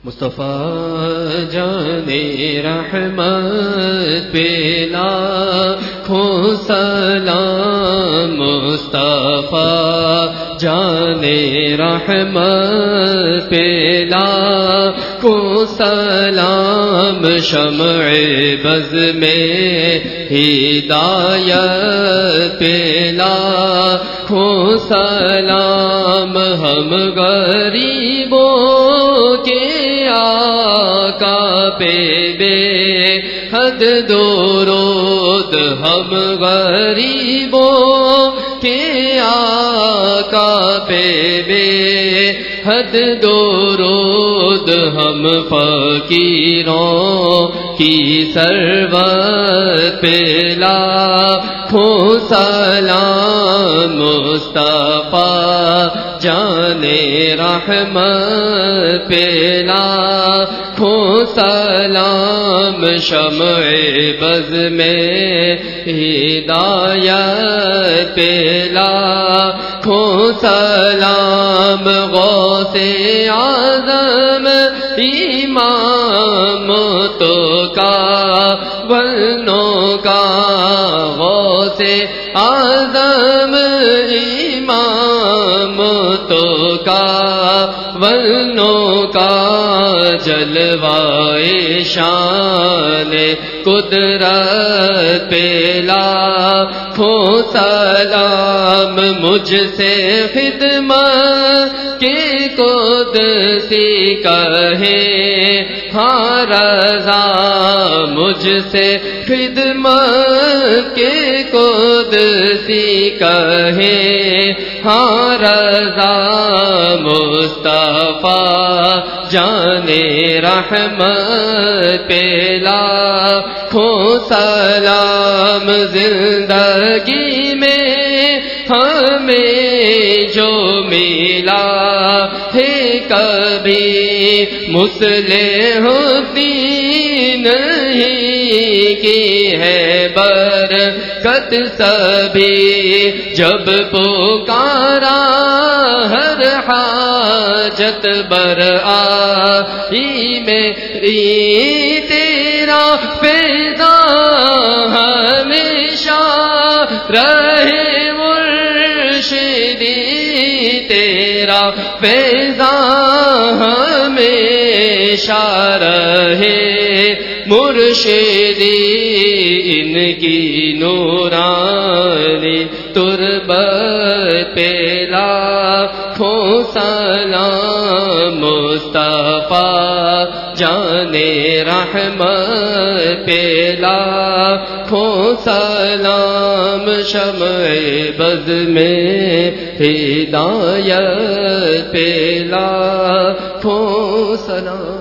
مصطفیٰ جان رحمت پہ لاکھوں سلام، مصطفیٰ جان رحمت پہ لاکھوں سلام، شمع بز میں ہدایت پہ لاکھوں سلام، ہم غریبوں کے آقا پہ بے حد درود، ہم غریبوں کے آقا پہ بے حد درود، ہم فقیروں کی سروت پہ لاکھوں سلام، مصطفیٰ جان رحمت پہ لاکھوں سلام، شمع بز میں ہدایت پہ لاکھوں سلام، غوث اعظم امام تو کا ولنوں کا، غوث اعظم امام تو کا ولنوں کا، جلوائے شان قدرت پہ لاکھوں سلام، مجھ سے خدمت کی قدسی کہے ہاں رضا، مجھ سے خدمت کی قدسی کہے ہاں رضا، مصطفیٰ جان رحمت پہ لاکھوں سلام، زندگی میں ہمیں جو ملا ہے کبھی مصلح الدین نہیں کی ہے برکت سبھی، جب پکارا ہر حاجت برآئی میری، تیرا پیدا ہمیشہ رہے مرشدی، تیرا پیدا ہمیشہ رہے مرشدی، ان کی نورانی تربت پہ لاکھوں سلام، مصطفیٰ جان رحمت پہ لاکھوں سلام، شمع بز میں ہدایت پہ لاکھوں سلام۔